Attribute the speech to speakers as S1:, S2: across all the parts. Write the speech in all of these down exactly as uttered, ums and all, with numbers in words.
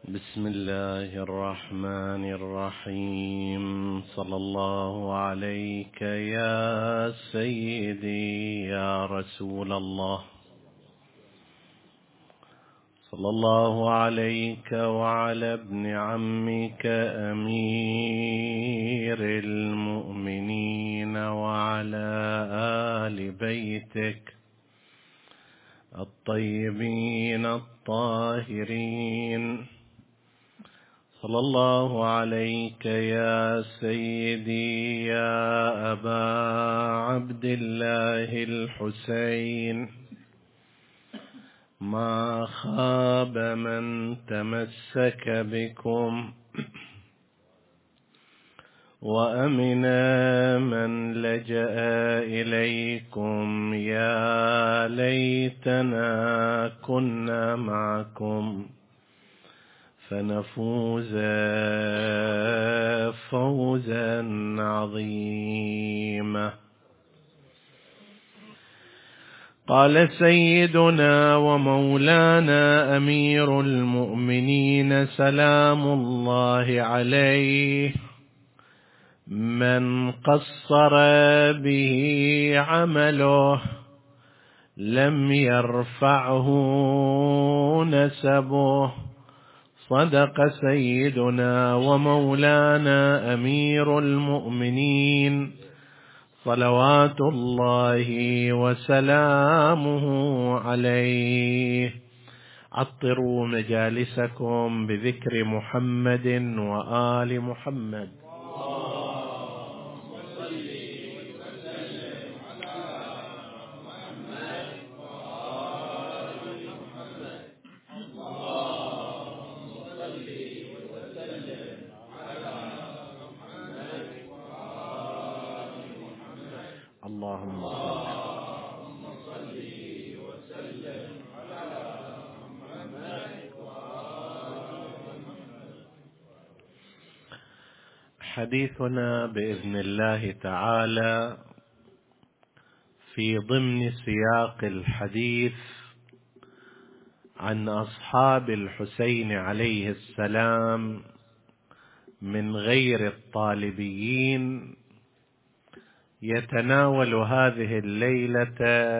S1: بسم الله الرحمن الرحيم. صلى الله عليك يا سيدي يا رسول الله، صلى الله عليك وعلى ابن عمك أمير المؤمنين وعلى آل بيتك الطيبين الطاهرين. صلى الله عليك يا سيدي يا أبا عبد الله الحسين، ما خاب من تمسك بكم وأمن من لجأ إليكم. يا ليتنا كنا معكم فنفوز فوزا عظيما. قال سيدنا ومولانا أمير المؤمنين سلام الله عليه: من قصر به عمله لم يرفعه نسبه. صدق سيدنا ومولانا أمير المؤمنين صلوات الله وسلامه عليه. عطروا مجالسكم بذكر محمد وآل محمد. اللهم صل وسلم على محمد. حديثنا بإذن الله تعالى في ضمن سياق الحديث عن أصحاب الحسين عليه السلام من غير الطالبيين، يتناول هذه الليلة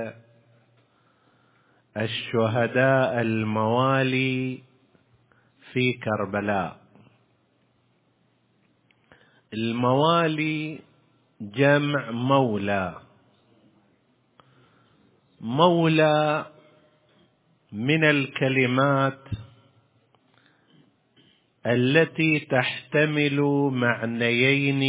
S1: الشهداء الموالي في كربلاء. الموالي جمع مولى. مولى من الكلمات التي تحتمل معنيين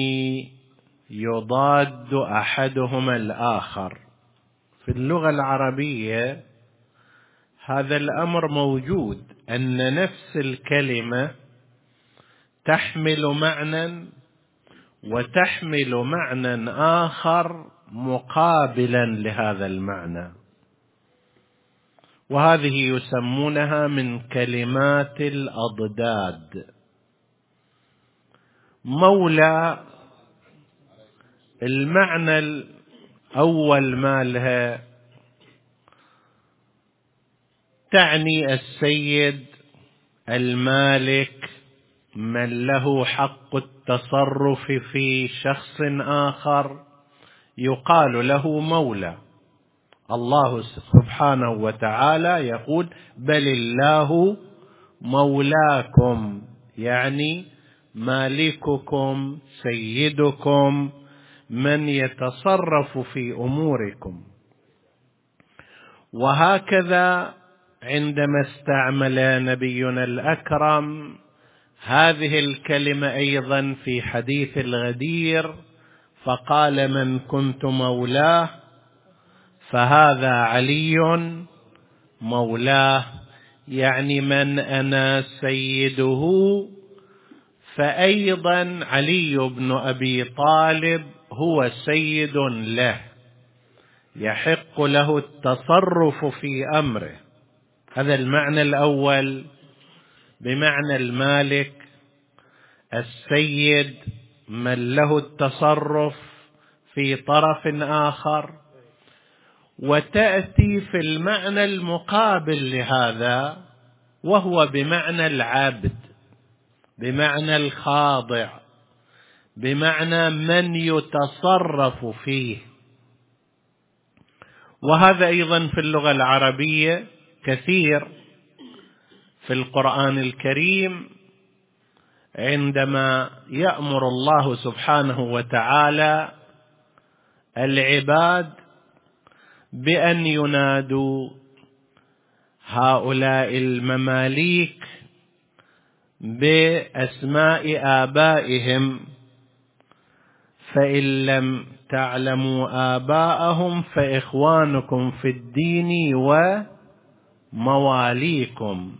S1: يضاد أحدهما الآخر. في اللغة العربية هذا الأمر موجود، أن نفس الكلمة تحمل معنى وتحمل معنى آخر مقابلا لهذا المعنى، وهذه يسمونها من كلمات الأضداد. مولى المعنى الأول ما لها تعني السيد المالك من له حق التصرف في شخص آخر يقال له مولى. الله سبحانه وتعالى يقول: بل الله مولاكم، يعني مالككم سيدكم من يتصرف في أموركم. وهكذا عندما استعمل نبينا الأكرم هذه الكلمة أيضا في حديث الغدير فقال: من كنت مولاه فهذا علي مولاه، يعني من أنا سيده فأيضا علي بن أبي طالب هو سيد له، يحق له التصرف في أمره. هذا المعنى الأول بمعنى المالك السيد من له التصرف في طرف آخر. وتأتي في المعنى المقابل لهذا وهو بمعنى العبد. بمعنى الخاضع، بمعنى من يتصرف فيه. وهذا أيضا في اللغة العربية كثير في القرآن الكريم، عندما يأمر الله سبحانه وتعالى العباد بأن ينادوا هؤلاء المماليك بأسماء آبائهم، فإن لم تعلموا آباءهم فإخوانكم في الدين ومواليكم،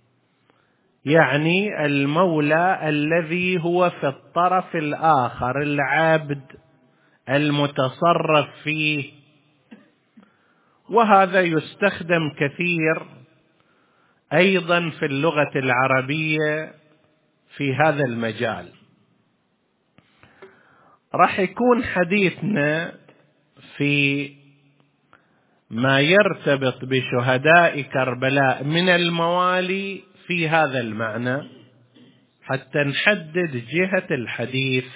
S1: يعني المولى الذي هو في الطرف الآخر، العبد المتصرف فيه. وهذا يستخدم كثير أيضا في اللغة العربية في هذا المجال. راح يكون حديثنا في ما يرتبط بشهداء كربلاء من الموالي في هذا المعنى، حتى نحدد جهة الحديث،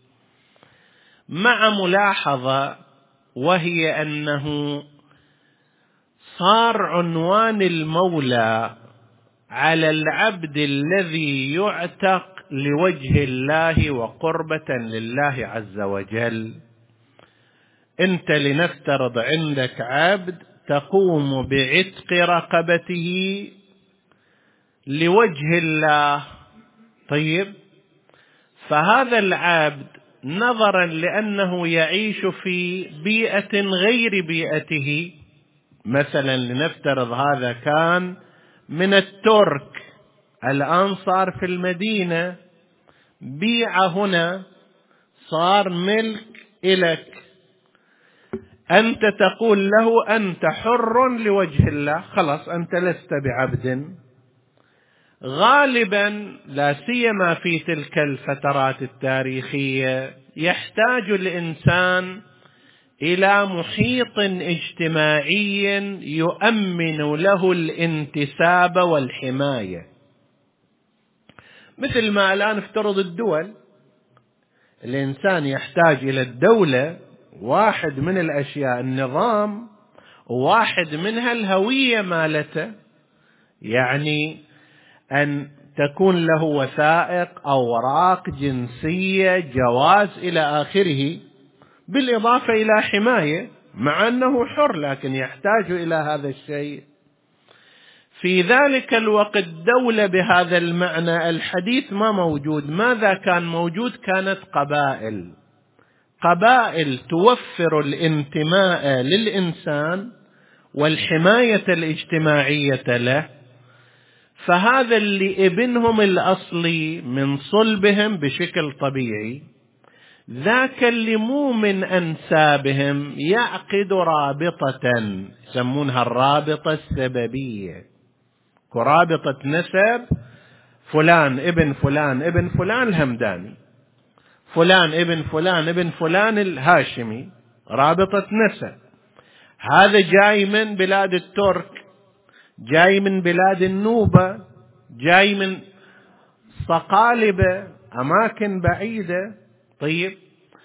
S1: مع ملاحظة، وهي أنه صار عنوان المولى على العبد الذي يعتق لوجه الله وقربة لله عز وجل. أنت لنفترض عندك عبد تقوم بعتق رقبته لوجه الله، طيب، فهذا العبد نظرا لأنه يعيش في بيئة غير بيئته، مثلا لنفترض هذا كان من الترك، الآن صار في المدينة، بيع هنا، صار ملك إلك، أنت تقول له أنت حر لوجه الله، خلاص أنت لست بعبد. غالبا لا سيما في تلك الفترات التاريخية يحتاج الإنسان إلى محيط اجتماعي يؤمن له الانتساب والحماية، مثل ما الآن افترض الدول، الإنسان يحتاج إلى الدولة، واحد من الأشياء النظام، وواحد منها الهوية مالته، يعني أن تكون له وثائق أوراق جنسية، جواز إلى آخره، بالإضافة إلى حماية، مع أنه حر لكن يحتاج إلى هذا الشيء. في ذلك الوقت دولة بهذا المعنى الحديث ما موجود. ماذا كان موجود؟ كانت قبائل، قبائل توفر الانتماء للإنسان والحماية الاجتماعية له، فهذا اللي ابنهم الأصلي من صلبهم بشكل طبيعي، ذاك اللي مو من أنسابهم يعقد رابطة يسمونها الرابطة السببية، كرابطة نسب، فلان ابن فلان ابن فلان الهمداني، فلان ابن فلان ابن فلان الهاشمي، رابطة نسب. هذا جاي من بلاد الترك، جاي من بلاد النوبة، جاي من صقالبة، أماكن بعيدة. طيب،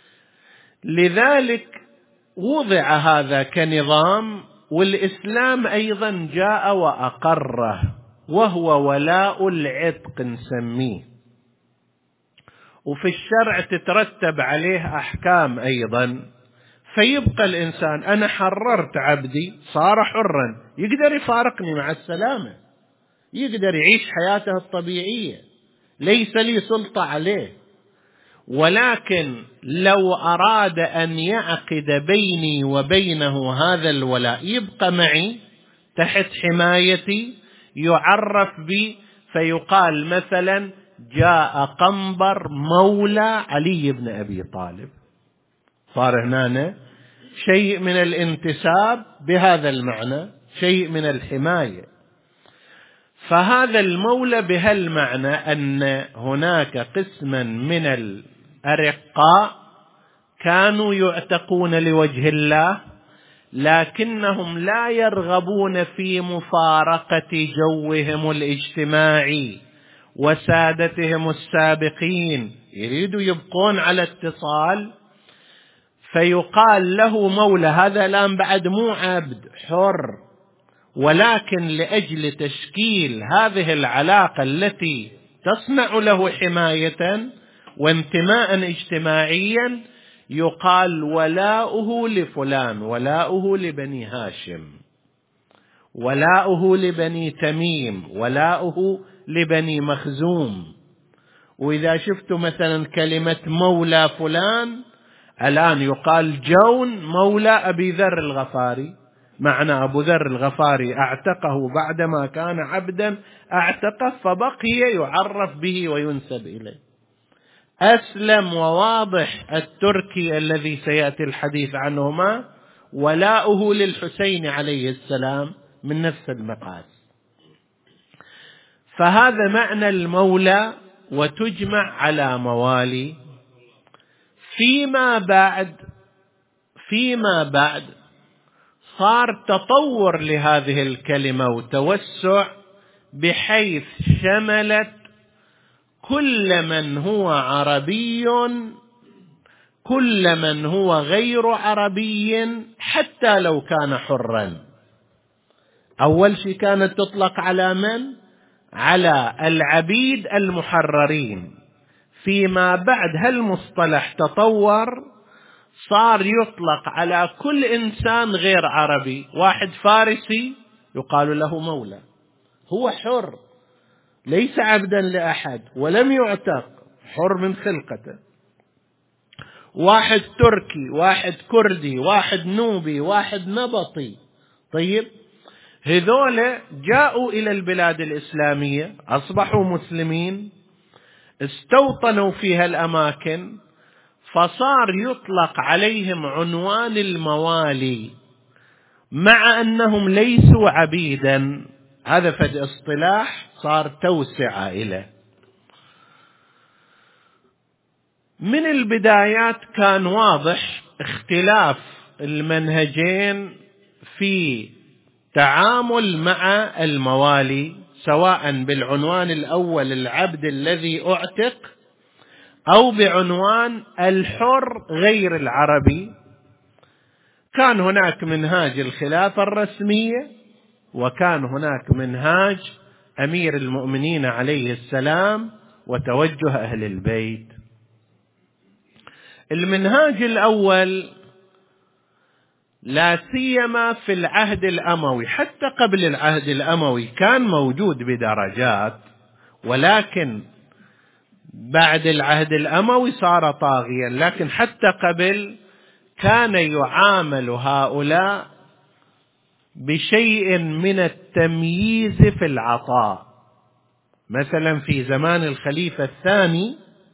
S1: لذلك وضع هذا كنظام، والإسلام أيضا جاء وأقره، وهو ولاء العتق نسميه، وفي الشرع تترتب عليه أحكام أيضا. فيبقى الإنسان، أنا حررت عبدي، صار حرا، يقدر يفارقني مع السلامة، يقدر يعيش حياته الطبيعية، ليس لي سلطة عليه. ولكن لو أراد أن يعقد بيني وبينه هذا الولاء، يبقى معي تحت حمايتي، يعرف بي، فيقال مثلا جاء قنبر مولى علي بن أبي طالب، صار هنا شيء من الانتساب بهذا المعنى، شيء من الحماية. فهذا المولى بهالمعنى أن هناك قسما من الأرقاء كانوا يعتقون لوجه الله، لكنهم لا يرغبون في مفارقة جوهم الاجتماعي وسادتهم السابقين، يريدوا يبقون على اتصال، فيقال له مولى. هذا الآن بعد مو عبد حر، ولكن لأجل تشكيل هذه العلاقة التي تصنع له حماية وانتماء اجتماعيا يقال ولاؤه لفلان، ولاؤه لبني هاشم، ولاؤه لبني تميم، ولاؤه لبني مخزوم. وإذا شفتوا مثلا كلمة مولى فلان الآن يقال جون مولى أبي ذر الغفاري، معنى أبو ذر الغفاري أعتقه بعدما كان عبدا أعتقه، فبقي يعرف به وينسب إليه. أسلم وواضح التركي الذي سيأتي الحديث عنهما ولاؤه للحسين عليه السلام من نفس المقاس. فهذا معنى المولى، وتجمع على موالي. فيما بعد فيما بعد صار تطور لهذه الكلمة وتوسع، بحيث شملت كل من هو عربي، كل من هو غير عربي، حتى لو كان حرا. أول شيء كانت تطلق على من؟ على العبيد المحررين. فيما بعد هالمصطلح تطور، صار يطلق على كل إنسان غير عربي. واحد فارسي يقال له مولى، هو حر ليس عبدا لأحد ولم يعتق، حر من خلقته. واحد تركي، واحد كردي، واحد نوبي، واحد نبطي. طيب، هذول جاءوا إلى البلاد الإسلامية، أصبحوا مسلمين، استوطنوا فيها الأماكن، فصار يطلق عليهم عنوان الموالي، مع أنهم ليسوا عبيدا. هذا فد اصطلاح صار توسع إليه. من البدايات كان واضح اختلاف المنهجين في تعامل مع الموالي، سواء بالعنوان الأول العبد الذي أعتق، أو بعنوان الحر غير العربي. كان هناك منهاج الخلافة الرسمية، وكان هناك منهاج أمير المؤمنين عليه السلام وتوجه أهل البيت. المنهاج الأول لا سيما في العهد الأموي، حتى قبل العهد الأموي كان موجود بدرجات، ولكن بعد العهد الأموي صار طاغيا. لكن حتى قبل كان يعامل هؤلاء بشيء من التمييز في العطاء. مثلا في زمان الخليفة الثاني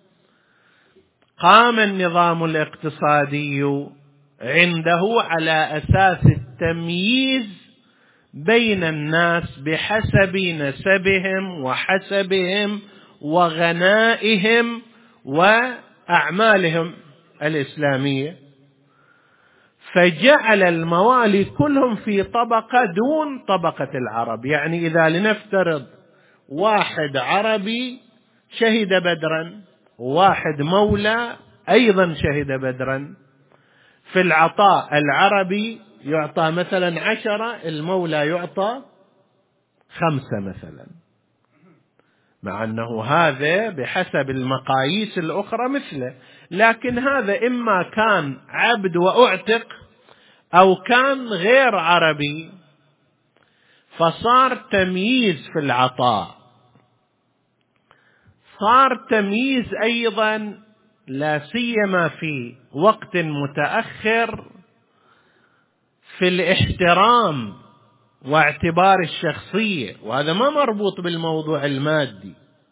S1: قام النظام الاقتصادي عنده على أساس التمييز بين الناس بحسب نسبهم وحسبهم وغنائهم وأعمالهم الإسلامية، فجعل الموالي كلهم في طبقة دون طبقة العرب. يعني إذا لنفترض واحد عربي شهد بدرا، واحد مولى أيضا شهد بدرا، في العطاء العربي يعطى مثلا عشرة، المولى يعطى خمسة مثلا، مع أنه هذا بحسب المقاييس الأخرى مثله. لكن هذا إما كان عبد وأعتق أو كان غير عربي، فصار تمييز في العطاء. صار تمييز أيضا لا سيما في وقت متأخر في الاحترام واعتبار الشخصية، وهذا ما مربوط بالموضوع المادي.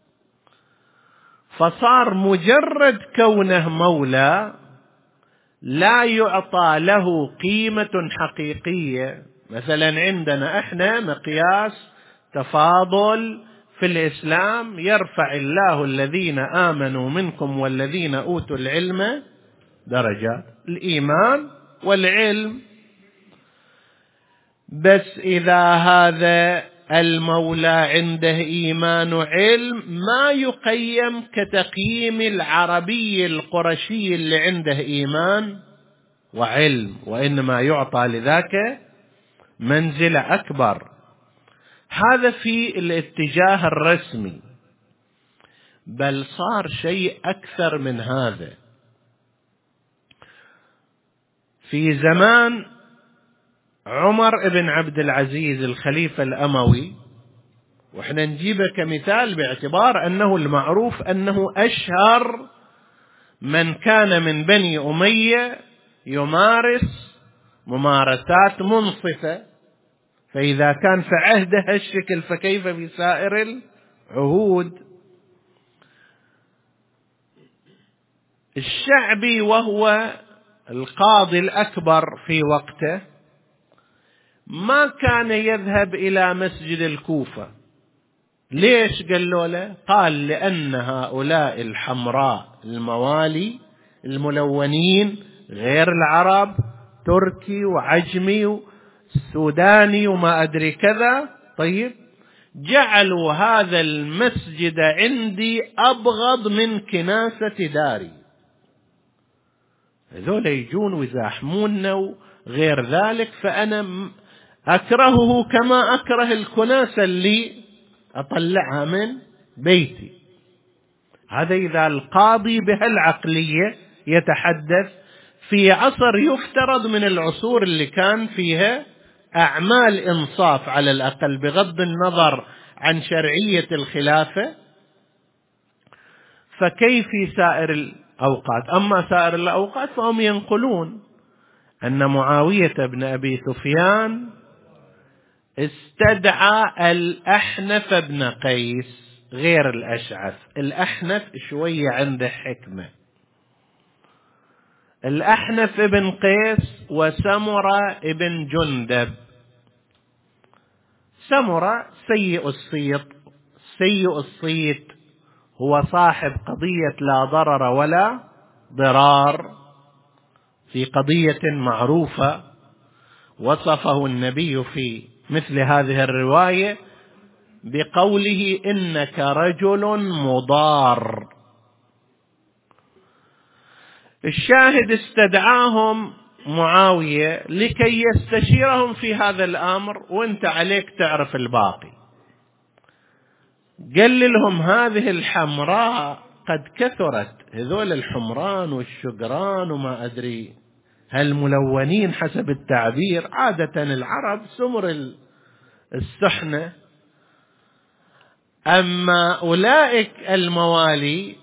S1: فصار مجرد كونه مولى لا يعطى له قيمة حقيقية. مثلا عندنا احنا مقياس تفاضل في الإسلام، يرفع الله الذين آمنوا منكم والذين أوتوا العلم درجات، الإيمان والعلم. بس إذا هذا المولى عنده إيمان وعلم ما يقيم كتقييم العربي القرشي اللي عنده إيمان وعلم، وإنما يعطى لذاك منزلة أكبر. هذا في الاتجاه الرسمي، بل صار شيء أكثر من هذا. في زمان عمر بن عبد العزيز الخليفة الأموي، وإحنا نجيبه كمثال باعتبار أنه المعروف أنه أشهر من كان من بني أمية يمارس ممارسات منصفة، فإذا كان في عهده هالشكل فكيف في سائر العهود. الشعبي وهو القاضي الأكبر في وقته ما كان يذهب إلى مسجد الكوفة. ليش قالوا له؟ قال لأن هؤلاء الحمراء الموالي الملونين غير العرب، تركي وعجمي وسوداني وما أدري كذا، طيب جعلوا هذا المسجد عندي أبغض من كناسة داري. هذول يجون ويزاحموننا وغير ذلك، فأنا أكرهه كما أكره الكناسة اللي أطلعها من بيتي. هذا إذا القاضي بهالعقلية يتحدث في عصر يفترض من العصور اللي كان فيها أعمال إنصاف على الأقل بغض النظر عن شرعية الخلافة، فكيف في سائر الأوقات؟ أما سائر الأوقات فهم ينقلون أن معاوية بن أبي سفيان استدعى الأحنف بن قيس غير الأشعث. الأحنف شوية عنده حكمة. الأحنف بن قيس وسمرة بن جندب. سمرة سيء الصيت، سيء الصيت هو صاحب قضية لا ضرر ولا ضرار في قضية معروفة وصفه النبي في مثل هذه الرواية بقوله إنك رجل مضار. الشاهد استدعاهم معاوية لكي يستشيرهم في هذا الأمر، وانت عليك تعرف الباقي. قال لهم هذه الحمراء قد كثرت، هذول الحمران والشقران وما أدري هالملونين حسب التعبير، عادة العرب سمر السحنة، أما أولئك الموالي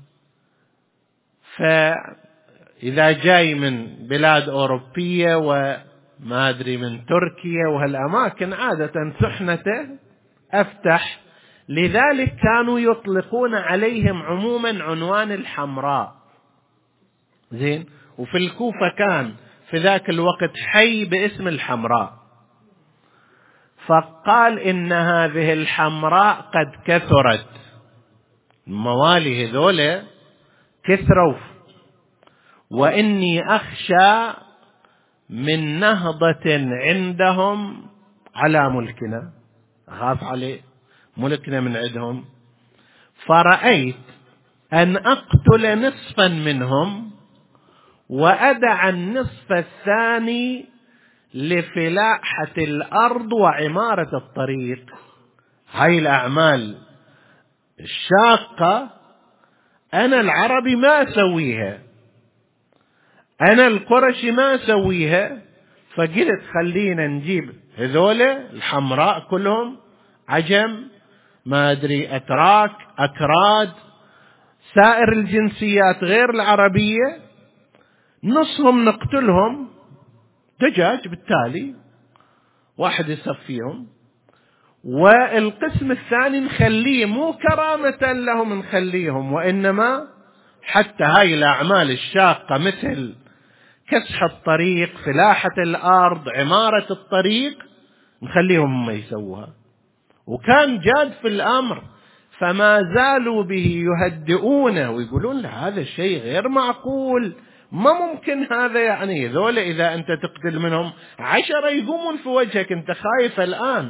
S1: فإذا جاي من بلاد أوروبية وما أدري من تركيا وهالأماكن عادة سحنته أفتح، لذلك كانوا يطلقون عليهم عموما عنوان الحمراء. زين. وفي الكوفة كان في ذاك الوقت حي باسم الحمراء، فقال إن هذه الحمراء قد كثرت، الموالي هذول كثروا، وإني أخشى من نهضة عندهم على ملكنا، أخاف عليه ملكنا من عندهم، فرأيت أن أقتل نصفا منهم وأدع النصف الثاني لفلاحة الأرض وعمارة الطريق. هاي الأعمال الشاقة أنا العربي ما أسويها، أنا القرشي ما أسويها، فقلت خلينا نجيب هذول الحمراء كلهم عجم ما أدري أتراك أكراد سائر الجنسيات غير العربية، نصهم نقتلهم دجاج بالتالي واحد يصفيهم، والقسم الثاني نخليه مو كرامة لهم نخليهم، وإنما حتى هاي الأعمال الشاقة مثل كسح الطريق فلاحة الأرض عمارة الطريق نخليهم ما يسووها. وكان جاد في الأمر، فما زالوا به يهدئونه ويقولون له هذا الشيء غير معقول، ما ممكن هذا، يعني ذولا إذا أنت تقتل منهم عشرة يقومون في وجهك، أنت خايف الآن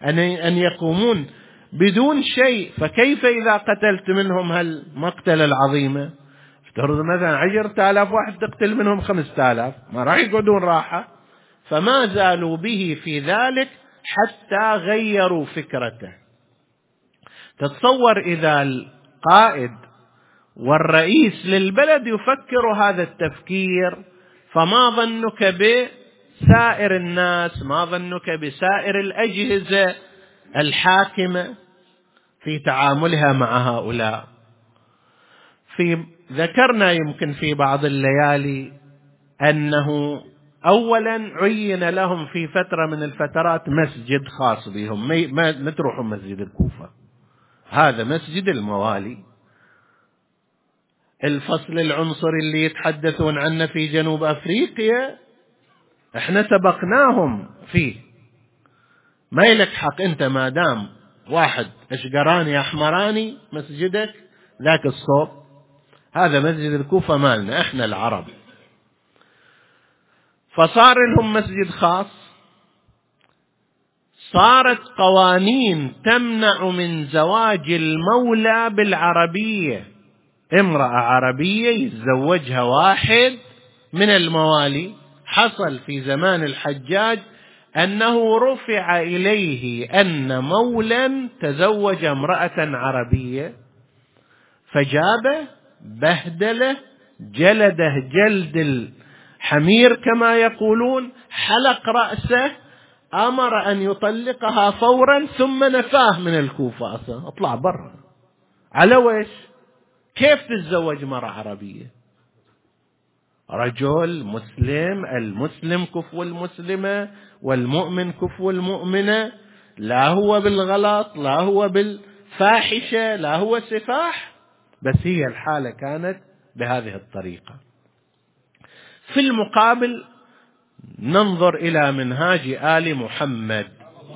S1: أن يقومون بدون شيء. فكيف إذا قتلت منهم هالمقتلة العظيمة؟ افترض مثلا عشرة آلاف واحد تقتل منهم خمسة آلاف، ما راح يقعدون راحة. فما زالوا به في ذلك حتى غيروا فكرته. تتصور إذا القائد والرئيس للبلد يفكر هذا التفكير، فما ظنك بسائر الناس؟ ما ظنك بسائر الأجهزة الحاكمة في تعاملها مع هؤلاء؟ في ذكرنا يمكن في بعض الليالي أنه أولا عين لهم في فترة من الفترات مسجد خاص بهم، ما تروحوا مسجد الكوفة، هذا مسجد الموالي. الفصل العنصري اللي يتحدثون عنه في جنوب أفريقيا احنا سبقناهم فيه. ما يلك حق انت ما دام واحد اشقراني احمراني مسجدك ذاك الصوب، هذا مسجد الكوفة مالنا احنا العرب. فصار لهم مسجد خاص، صارت قوانين تمنع من زواج المولى بالعربية. امرأة عربية يتزوجها واحد من الموالي. حصل في زمان الحجاج أنه رفع إليه أن مولا تزوج امرأة عربية، فجابه بهدله جلده جلد الحمير كما يقولون، حلق رأسه، أمر أن يطلقها فورا، ثم نفاه من الكوفة. أصلا اطلع برا. على ويش؟ كيف تتزوج مرأة عربية؟ رجل مسلم، المسلم كفو المسلمة والمؤمن كفو المؤمنة، لا هو بالغلط لا هو بالفاحشة لا هو سفاح، بس هي الحالة كانت بهذه الطريقة. في المقابل ننظر إلى منهاج آل محمد.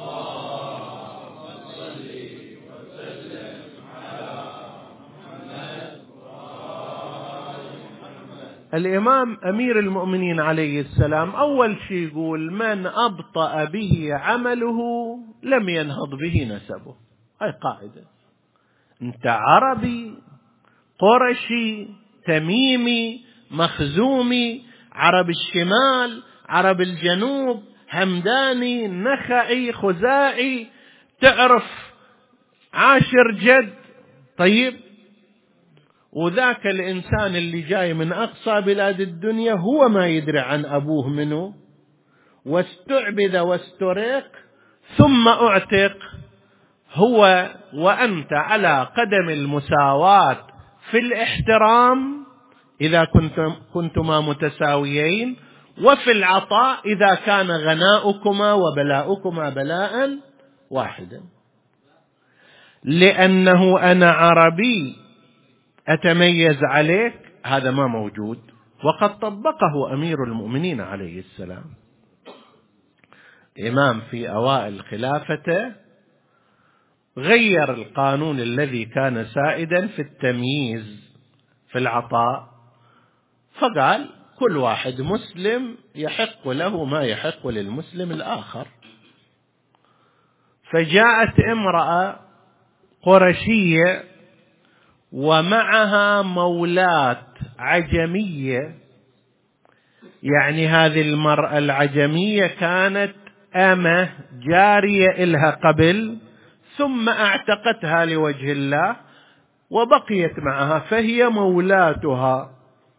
S1: الإمام أمير المؤمنين عليه السلام أول شيء يقول: من أبطأ به عمله لم ينهض به نسبه. هاي قاعدة. أنت عربي، قرشي، تميمي، مخزومي، عرب الشمال، عرب الجنوب، همداني، نخعي، خزاعي، تعرف عاشر جد، طيب، وذاك الإنسان اللي جاي من أقصى بلاد الدنيا هو ما يدري عن أبوه منه، واستعبد واسترق ثم أعتق، هو وأنت على قدم المساواة في الاحترام إذا كنتم كنتما متساويين، وفي العطاء إذا كان غناؤكما وبلاؤكما بلاء واحدا. لأنه أنا عربي أتميز عليك، هذا ما موجود. وقد طبقه أمير المؤمنين عليه السلام. الإمام في أوائل خلافته غير القانون الذي كان سائدا في التمييز في العطاء، فقال كل واحد مسلم يحق له ما يحق للمسلم الآخر. فجاءت امرأة قرشية ومعها مولاة عجمية، يعني هذه المرأة العجمية كانت أمة جارية إلها قبل، ثم اعتقتها لوجه الله وبقيت معها، فهي مولاتها.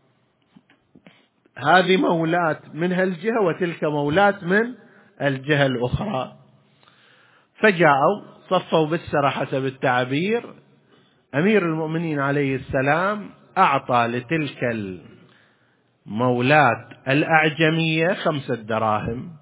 S1: هذه مولاة من هالجهة وتلك مولاة من الجهة الأخرى. فجاءوا صفوا بالسرى حسب التعبير. أمير المؤمنين عليه السلام أعطى لتلك المولاة الأعجمية خمسة دراهم،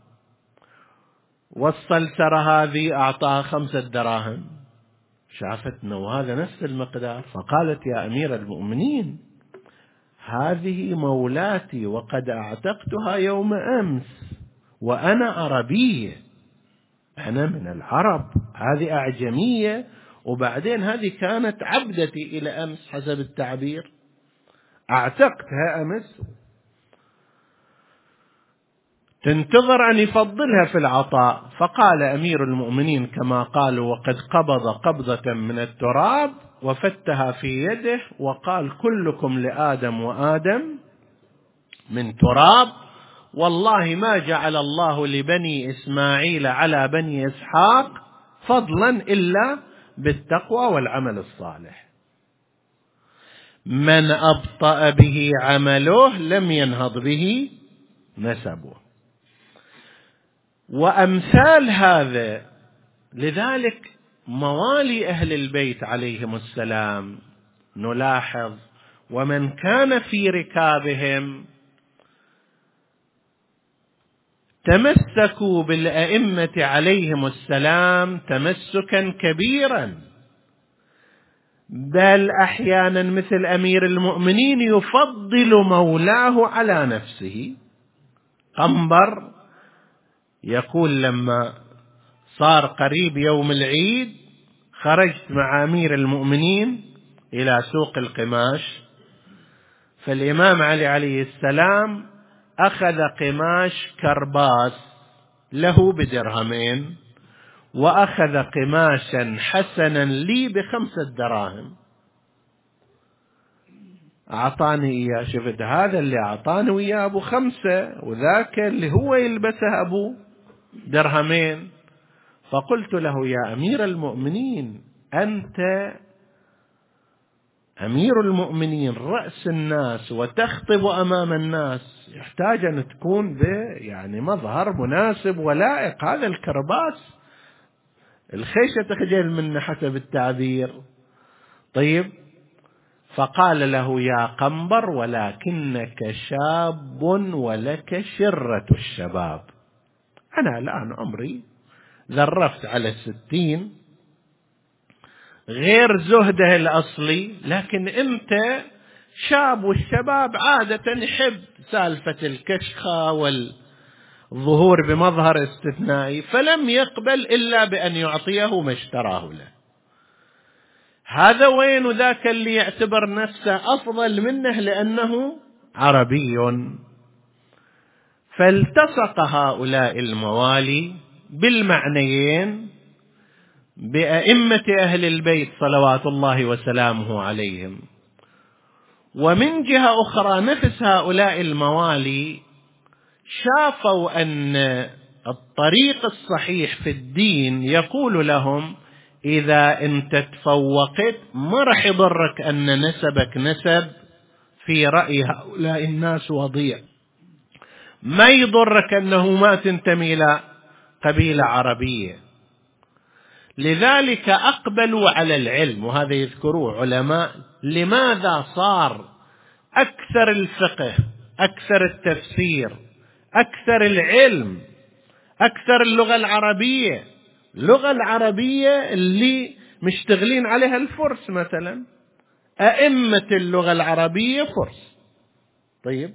S1: والصلسرة هذه أعطاها خمسة دراهم. شافت أنه هذا نفس المقدار، فقالت: يا أمير المؤمنين، هذه مولاتي وقد أعتقتها يوم أمس وأنا عربية، أنا من العرب، هذه أعجمية، وبعدين هذه كانت عبدتي إلى أمس حسب التعبير، أعتقتها أمس. تنتظر أن يفضلها في العطاء. فقال أمير المؤمنين كما قالوا: وقد قبض قبضة من التراب وفتها في يده وقال: كلكم لآدم وآدم من تراب، والله ما جعل الله لبني إسماعيل على بني إسحاق فضلا إلا بالتقوى والعمل الصالح. من أبطأ به عمله لم ينهض به نسبه. وأمثال هذا. لذلك موالي أهل البيت عليهم السلام نلاحظ ومن كان في ركابهم تمسكوا بالأئمة عليهم السلام تمسكا كبيرا، بل أحيانا مثل أمير المؤمنين يفضل مولاه على نفسه. قنبر يقول: لما صار قريب يوم العيد خرجت مع أمير المؤمنين إلى سوق القماش، فالإمام علي عليه السلام أخذ قماش كرباس له بدرهمين، وأخذ قماشا حسنا لي بخمسة دراهم أعطاني إياه. شفت هذا اللي أعطاني إياه أبو خمسة، وذاك اللي هو يلبسه أبو درهمين. فقلت له: يا أمير المؤمنين، أنت أمير المؤمنين رأس الناس وتخطب أمام الناس، يحتاج أن تكون ب يعني مظهر مناسب ولائق. هذا الكرباس الخيشة تخجل منه حسب التعبير. طيب، فقال له: يا قنبر، ولكنك شاب ولك شرة الشباب. أنا الآن عمري ذرفت على الستين، غير زهده الأصلي، لكن أنت شاب، والشباب عادة يحب سالفة الكشخة والظهور بمظهر استثنائي، فلم يقبل إلا بأن يعطيه ما اشتراه له. هذا وين ذاك اللي يعتبر نفسه أفضل منه لأنه عربي. فالتصق هؤلاء الموالي بالمعنيين بأئمة أهل البيت صلوات الله وسلامه عليهم. ومن جهة أخرى نفس هؤلاء الموالي شافوا أن الطريق الصحيح في الدين يقول لهم: إذا أنت تفوقت ما رح يضرك أن نسبك نسب في رأي هؤلاء الناس وضيع، ما يضرك أنه ما تنتمي إلى قبيلة عربية. لذلك أقبلوا على العلم، وهذا يذكروه علماء. لماذا صار أكثر الفقه، أكثر التفسير، أكثر العلم، أكثر اللغة العربية؟ اللغة العربية اللي مشتغلين عليها الفرس مثلا، أئمة اللغة العربية فرس. طيب،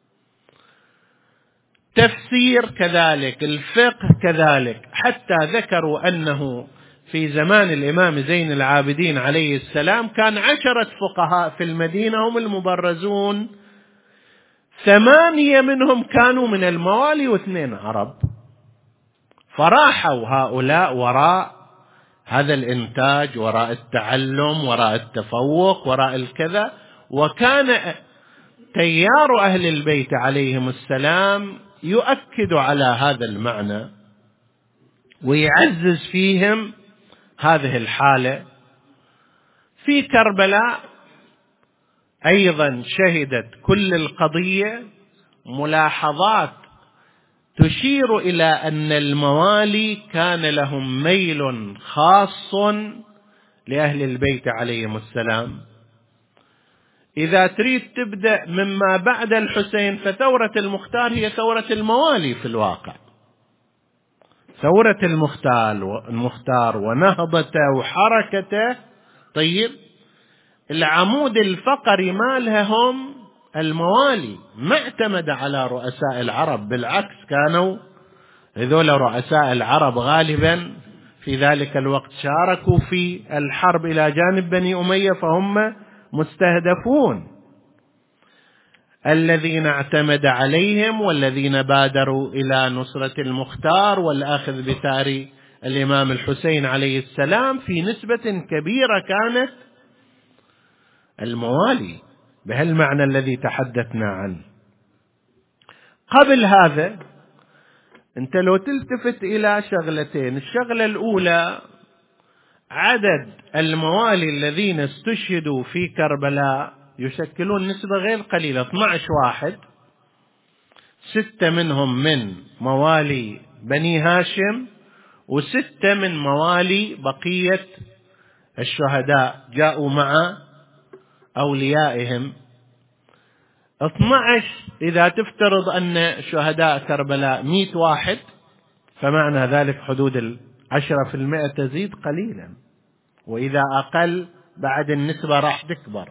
S1: تفسير كذلك، الفقه كذلك، حتى ذكروا أنه في زمان الإمام زين العابدين عليه السلام كان عشرة فقهاء في المدينة هم المبرزون، ثمانية منهم كانوا من الموالي واثنين عرب. فراحوا هؤلاء وراء هذا الإنتاج، وراء التعلم، وراء التفوق، وراء الكذا. وكان تيار أهل البيت عليهم السلام يؤكد على هذا المعنى ويعزز فيهم هذه الحالة. في كربلاء أيضا شهدت كل القضية ملاحظات تشير إلى أن الموالي كان لهم ميل خاص لأهل البيت عليهم السلام. إذا تريد تبدأ مما بعد الحسين، فثورة المختار هي ثورة الموالي في الواقع. ثورة المختار المختار ونهضته وحركته. طيب، العمود الفقري مالها هم الموالي، ما اعتمد على رؤساء العرب، بالعكس كانوا هذول رؤساء العرب غالبا في ذلك الوقت شاركوا في الحرب إلى جانب بني أمية، فهم مستهدفون. الذين اعتمد عليهم والذين بادروا إلى نصرة المختار والأخذ بثار الإمام الحسين عليه السلام في نسبة كبيرة كانت الموالي بهالمعنى الذي تحدثنا عنه. قبل هذا أنت لو تلتفت إلى شغلتين: الشغلة الأولى عدد الموالي الذين استشهدوا في كربلاء يشكلون نسبة غير قليلة، اثني عشر واحد، ستة منهم من موالي بني هاشم وستة من موالي بقية الشهداء جاءوا مع أوليائهم. اثني عشر إذا تفترض أن شهداء كربلاء مئة واحد، فمعنى ذلك حدود العشرة في المئة تزيد قليلا، وإذا أقل بعد النسبة راح تكبر.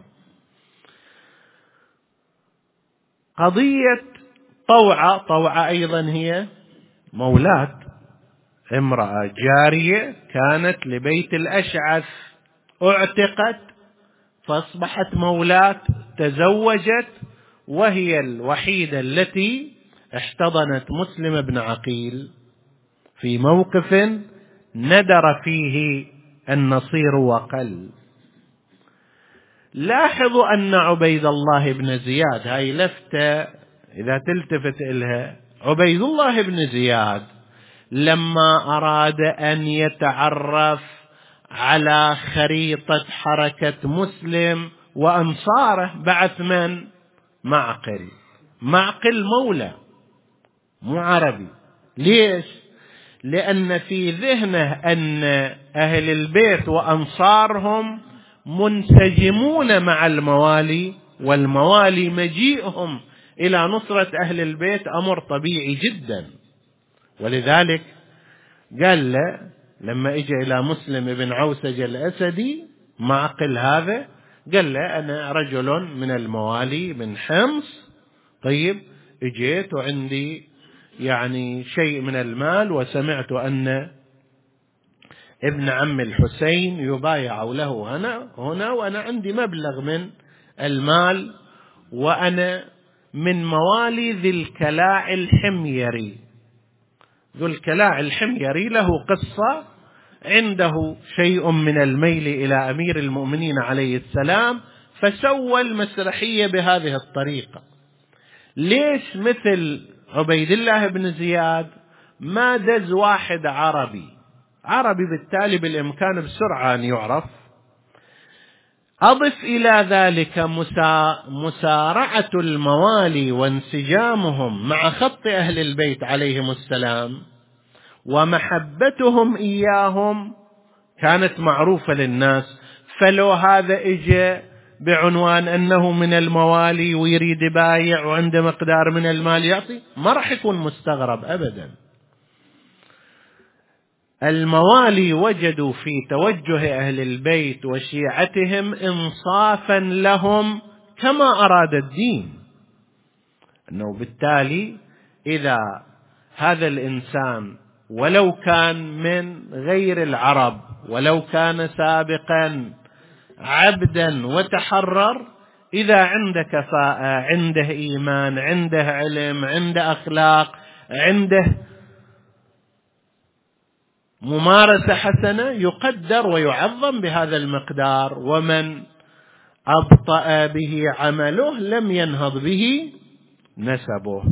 S1: قضية طوعة، طوعة أيضا هي مولاة، امرأة جارية كانت لبيت الأشعث، اعتقت فأصبحت مولاة، تزوجت، وهي الوحيدة التي احتضنت مسلم بن عقيل في موقف ندر فيه النصير وقل. لاحظوا أن عبيد الله بن زياد، هاي لفتة إذا تلتفت إلها، عبيد الله بن زياد لما أراد أن يتعرف على خريطة حركة مسلم وأنصاره بعث من؟ معقل. معقل مولى مو عربي. ليش؟ لأن في ذهنه أن أهل البيت وأنصارهم منسجمون مع الموالي، والموالي مجيئهم إلى نصرة أهل البيت أمر طبيعي جدا. ولذلك قال له لما اجى إلى مسلم بن عوسج الأسدي معقل هذا، قال له أنا رجل من الموالي من حمص، طيب اجيت وعندي يعني شيء من المال، وسمعت أن ابن عم الحسين يبايع له هنا هنا، وأنا عندي مبلغ من المال، وأنا من موالي ذي الكلاع الحميري. ذو الكلاع الحميري له قصة، عنده شيء من الميل إلى أمير المؤمنين عليه السلام، فسوى المسرحية بهذه الطريقة. ليش مثل عبيد الله بن زياد ما دز واحد عربي عربي بالتالي بالإمكان بسرعة أن يعرف؟ أضف إلى ذلك مسارعة الموالي وانسجامهم مع خط أهل البيت عليهم السلام، ومحبتهم إياهم كانت معروفة للناس. فلو هذا إجى بعنوان أنه من الموالي ويريد بايع وعنده مقدار من المال يعطي، ما راح يكون مستغرب أبدا. الموالي وجدوا في توجه أهل البيت وشيعتهم إنصافا لهم كما أراد الدين، أنه بالتالي إذا هذا الإنسان ولو كان من غير العرب، ولو كان سابقا عبدا وتحرر، إذا عنده كفاءة، عنده إيمان، عنده علم، عنده أخلاق، عنده ممارسة حسنة، يقدر ويعظم بهذا المقدار. ومن أبطأ به عمله لم ينهض به نسبه.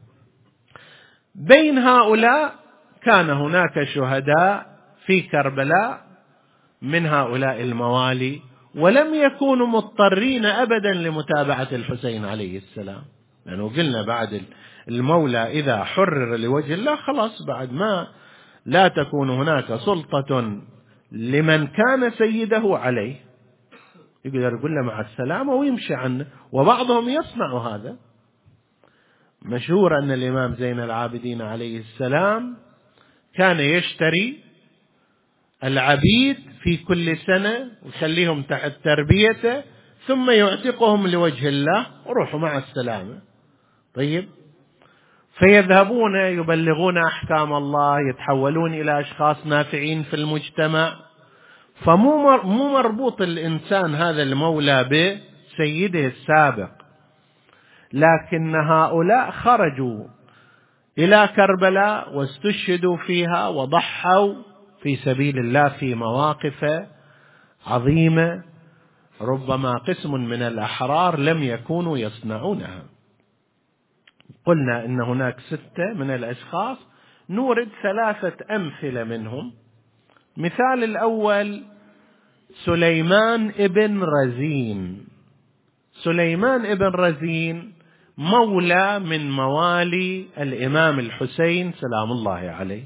S1: بين هؤلاء كان هناك شهداء في كربلاء من هؤلاء الموالي، ولم يكونوا مضطرين أبدا لمتابعة الحسين عليه السلام، لأنه يعني قلنا بعد المولى إذا حرر لوجه الله خلاص، بعد ما لا تكون هناك سلطة لمن كان سيده عليه، يقدر يقول له مع السلامة ويمشي عنه. وبعضهم يصنع هذا. مشهور أن الإمام زين العابدين عليه السلام كان يشتري العبيد في كل سنة ويخليهم تحت تربيته، ثم يعتقهم لوجه الله وروحوا مع السلامة. طيب، فيذهبون يبلغون أحكام الله، يتحولون إلى أشخاص نافعين في المجتمع. فمو مو مربوط الإنسان هذا المولى بسيده السابق، لكن هؤلاء خرجوا إلى كربلاء واستشهدوا فيها وضحوا في سبيل الله في مواقف عظيمة ربما قسم من الأحرار لم يكونوا يصنعونها. قلنا إن هناك ستة من الأشخاص، نورد ثلاثة أمثلة منهم. مثال الأول سليمان ابن رزين. سليمان ابن رزين مولى من موالي الإمام الحسين سلام الله عليه.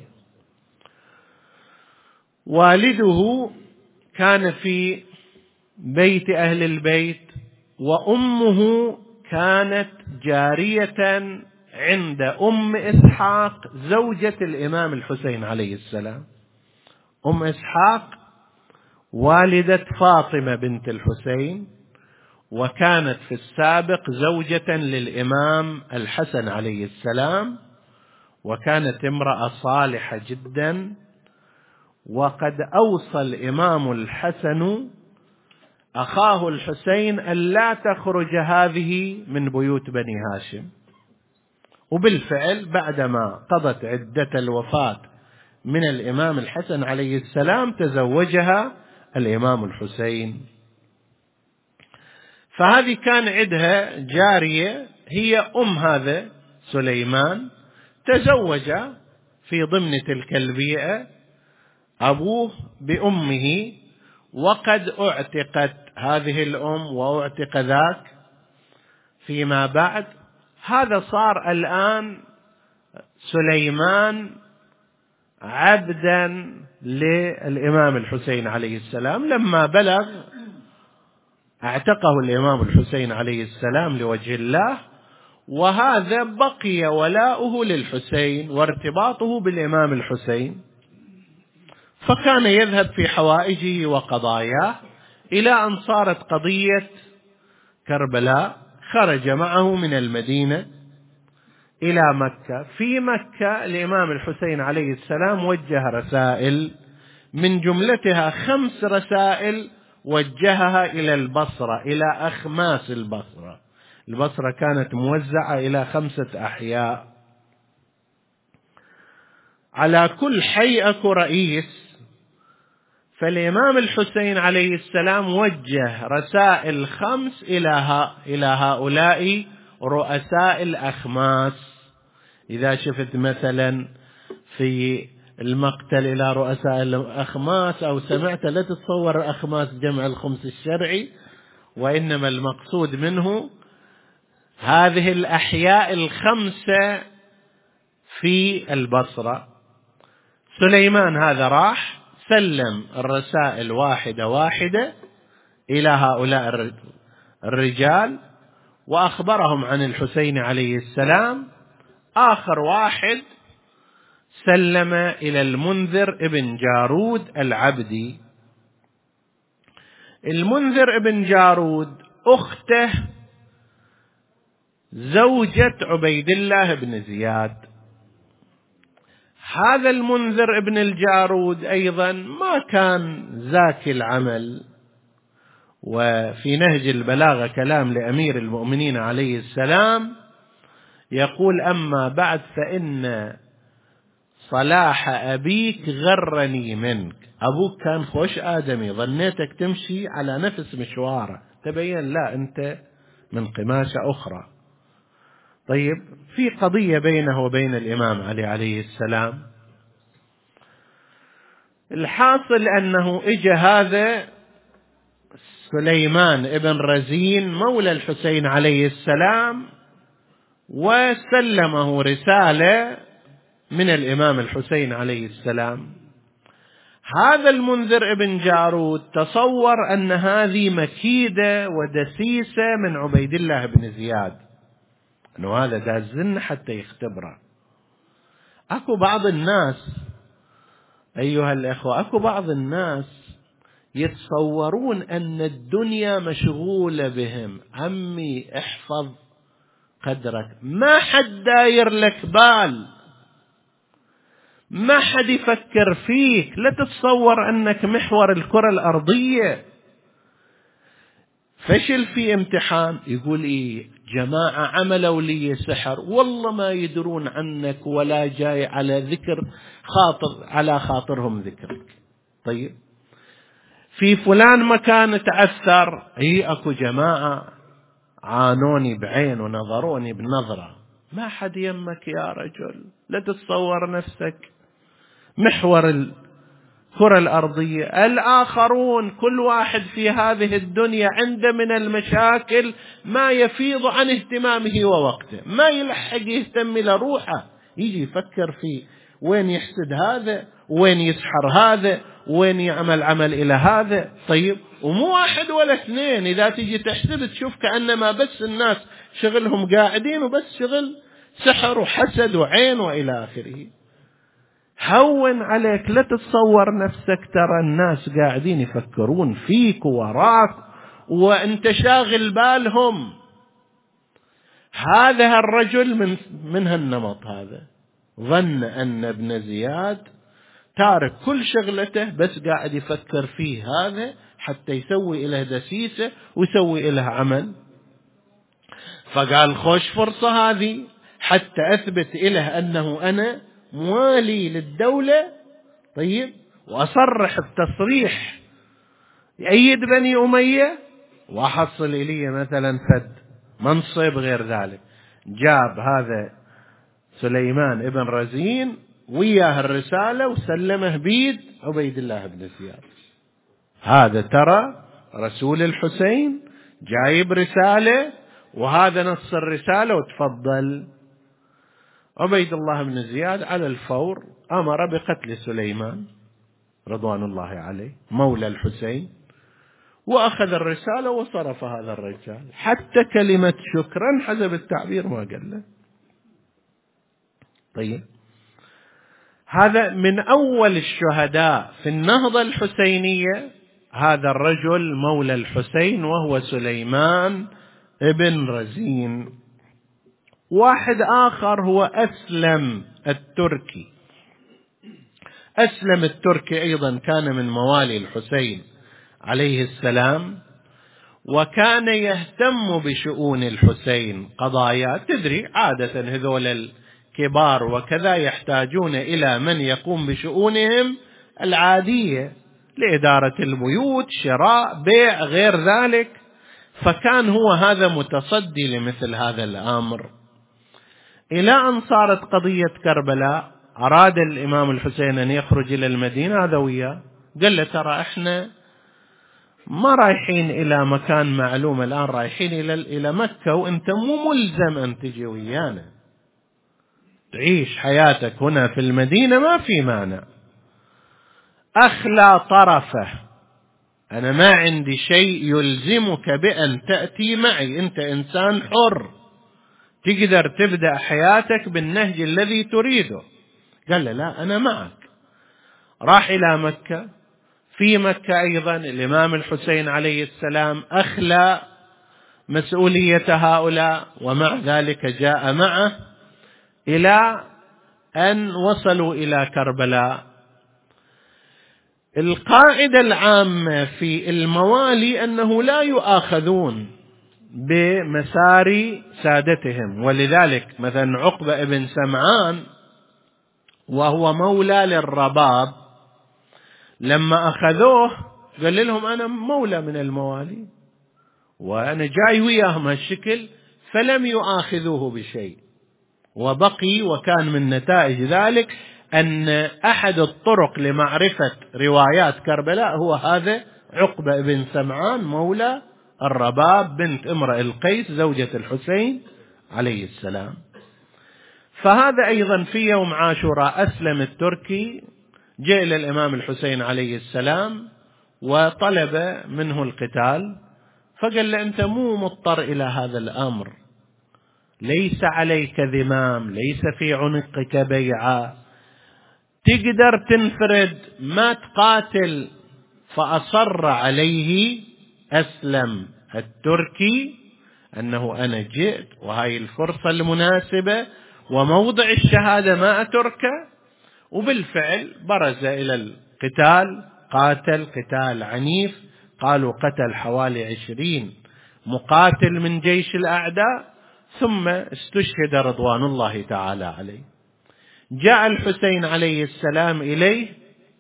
S1: والده كان في بيت أهل البيت، وأمه كانت جارية عند أم إسحاق زوجة الإمام الحسين عليه السلام. أم إسحاق والدة فاطمة بنت الحسين، وكانت في السابق زوجة للإمام الحسن عليه السلام، وكانت امرأة صالحة جدا. وقد أوصى الإمام الحسن أخاه الحسين أن لا تخرج هذه من بيوت بني هاشم، وبالفعل بعدما قضت عدة الوفاة من الإمام الحسن عليه السلام تزوجها الإمام الحسين. فهذه كان عندها جارية هي أم هذا سليمان، تزوج في ضمن تلك البيئة أبوه بأمه، وقد اعتقت هذه الأم واعتق ذاك فيما بعد. هذا صار الآن سليمان عبدا للإمام الحسين عليه السلام. لما بلغ اعتقه الإمام الحسين عليه السلام لوجه الله، وهذا بقي ولاؤه للحسين وارتباطه بالإمام الحسين، فكان يذهب في حوائجه وقضاياه إلى أن صارت قضية كربلاء. خرج معه من المدينة إلى مكة. في مكة الإمام الحسين عليه السلام وجه رسائل، من جملتها خمس رسائل وجهها إلى البصرة، إلى أخماس البصرة. البصرة كانت موزعة إلى خمسة أحياء، على كل حي أكو رئيس. فالإمام الحسين عليه السلام وجه رسائل خمس إلى إلى هؤلاء رؤساء الأخماس. إذا شفت مثلا في المقتل إلى رؤساء الأخماس أو سمعت، لا تتصور الأخماس جمع الخمس الشرعي، وإنما المقصود منه هذه الأحياء الخمسة في البصرة. سليمان هذا راح سلم الرسائل واحدة واحدة إلى هؤلاء الرجال وأخبرهم عن الحسين عليه السلام. آخر واحد سلم إلى المنذر ابن جارود العبدي. المنذر ابن جارود أخته زوجة عبيد الله بن زياد. هذا المنذر ابن الجارود أيضا ما كان زاكي العمل. وفي نهج البلاغة كلام لأمير المؤمنين عليه السلام يقول: أما بعد فإن صلاح أبيك غرني منك. أبوك كان خوش آدمي، ظنيتك تمشي على نفس مشواره، تبين لا أنت من قماشة أخرى. طيب، في قضية بينه وبين الإمام علي عليه السلام. الحاصل أنه إجا هذا سليمان ابن رزين مولى الحسين عليه السلام وسلمه رسالة من الإمام الحسين عليه السلام. هذا المنذر ابن جارود تصور أن هذه مكيدة ودسيسة من عبيد الله بن زياد، أنه هذا دازن حتى يختبره. أكو بعض الناس أيها الأخوة، أكو بعض الناس يتصورون أن الدنيا مشغولة بهم. عمي احفظ قدرك، ما حد داير لك بال، ما حد يفكر فيك، لا تتصور أنك محور الكرة الأرضية. فشل في امتحان يقول إيه جماعة عملوا لي سحر، والله ما يدرون عنك ولا جاي على ذكر خاطر على خاطرهم ذكرك. طيب في فلان مكان تعثر، هي أكو جماعة عانوني بعين ونظروني بنظرة. ما حد يمك يا رجل، لا تتصور نفسك محور الكرة الأرضية. الآخرون كل واحد في هذه الدنيا عنده من المشاكل ما يفيض عن اهتمامه ووقته، ما يلحق يهتم إلى روحه، يجي يفكر في وين يحسد هذا، وين يسحر هذا، وين يعمل عمل إلى هذا. طيب ومو واحد ولا اثنين، إذا تيجي تحسب تشوف كأنما بس الناس شغلهم قاعدين وبس شغل سحر وحسد وعين وإلى آخره. هون عليك، لا تتصور نفسك ترى الناس قاعدين يفكرون فيك وراك وانت شاغل بالهم. هذا الرجل من من هالنمط هذا ظن أن ابن زياد تارك كل شغلته بس قاعد يفكر فيه هذا حتى يسوي إله دسيسة ويسوي إله عمل. فقال خوش فرصة هذه حتى أثبت إله أنه أنا موالي للدولة. طيب وأصرح التصريح يأيد بني أمية وأحصل إلي مثلا فد منصب غير ذلك. جاب هذا سليمان ابن رزين وياه الرسالة وسلمه بيد عبيد الله بن زياد. هذا ترى رسول الحسين جايب رسالة وهذا نص الرسالة وتفضل. عبيد الله بن زياد على الفور أمر بقتل سليمان رضوان الله عليه مولى الحسين، وأخذ الرسالة وصرف هذا الرجال. حتى كلمة شكرا حسب التعبير ما قال له. طيب هذا من أول الشهداء في النهضة الحسينية، هذا الرجل مولى الحسين وهو سليمان ابن رزين. واحد آخر هو أسلم التركي. أسلم التركي أيضا كان من موالي الحسين عليه السلام، وكان يهتم بشؤون الحسين قضايا. تدري عادة هذول الكبار وكذا يحتاجون إلى من يقوم بشؤونهم العادية لإدارة البيوت، شراء، بيع، غير ذلك. فكان هو هذا متصدي لمثل هذا الأمر. إلى أن صارت قضية كربلاء، أراد الإمام الحسين أن يخرج إلى المدينة، هذا وياه قال له ترى إحنا ما رايحين إلى مكان معلوم الآن، رايحين إلى إلى مكة، وأنت مو ملزم أن تجي ويانا، تعيش حياتك هنا في المدينة ما في مانع. أخلى طرفه، أنا ما عندي شيء يلزمك بأن تأتي معي، أنت إنسان حر تقدر تبدأ حياتك بالنهج الذي تريده. قال له لا أنا معك. راح إلى مكة. في مكة أيضا الإمام الحسين عليه السلام أخلى مسؤولية هؤلاء، ومع ذلك جاء معه إلى أن وصلوا إلى كربلاء. القاعدة العامة في الموالي أنه لا يؤاخذون بمسار سادتهم، ولذلك مثلا عقبة ابن سمعان وهو مولى للرباب لما أخذوه قال لهم أنا مولى من الموالي وأنا جاي وياهم هالشكل، فلم يؤاخذوه بشيء وبقي. وكان من نتائج ذلك أن أحد الطرق لمعرفة روايات كربلاء هو هذا عقبة بن سمعان مولى الرباب بنت امرأ القيس زوجة الحسين عليه السلام. فهذا أيضا في يوم عاشوراء أسلم التركي، جاء إلى الإمام الحسين عليه السلام وطلب منه القتال، فقال له أنت مو مضطر إلى هذا الأمر، ليس عليك ذمام، ليس في عنقك بيعة، تقدر تنفرد ما تقاتل. فأصر عليه أسلم التركي أنه أنا جئت وهاي الفرصة المناسبة وموضع الشهادة ما أتركه. وبالفعل برز إلى القتال، قاتل قتال عنيف، قالوا قتل حوالي عشرين مقاتل من جيش الأعداء، ثم استشهد رضوان الله تعالى عليه. جاء الحسين عليه السلام إليه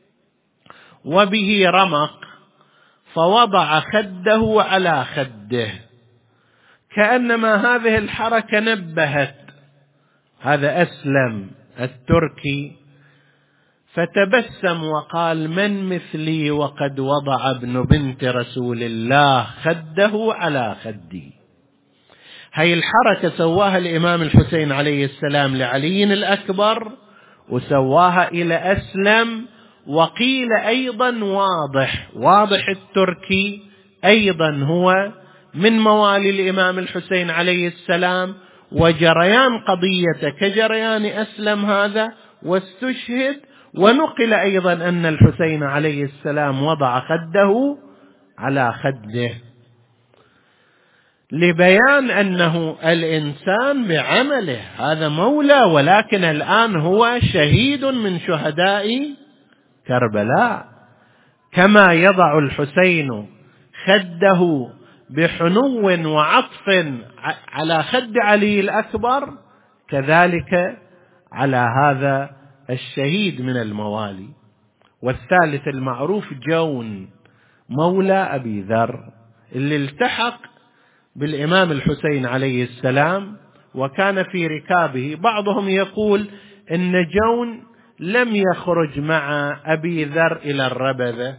S1: وبه رمق، فوضع خده على خده، كأنما هذه الحركة نبهت هذا أسلم التركي، فتبسم وقال: من مثلي وقد وضع ابن بنت رسول الله خده على خدي. هاي الحركة سواها الإمام الحسين عليه السلام لعلي الأكبر، وسواها إلى أسلم، وقيل أيضا واضح واضح التركي أيضا هو من موالي الإمام الحسين عليه السلام، وجريان قضية كجريان أسلم هذا واستشهد. ونقل أيضا أن الحسين عليه السلام وضع خده على خده، لبيان أنه الإنسان بعمله هذا مولى، ولكن الآن هو شهيد من شهداء كربلاء. كما يضع الحسين خده بحنو وعطف على خد علي الأكبر، كذلك على هذا الشهيد من الموالي. والثالث المعروف جون مولى أبي ذر، اللي التحق بالإمام الحسين عليه السلام وكان في ركابه. بعضهم يقول إن جون لم يخرج مع أبي ذر إلى الربذة،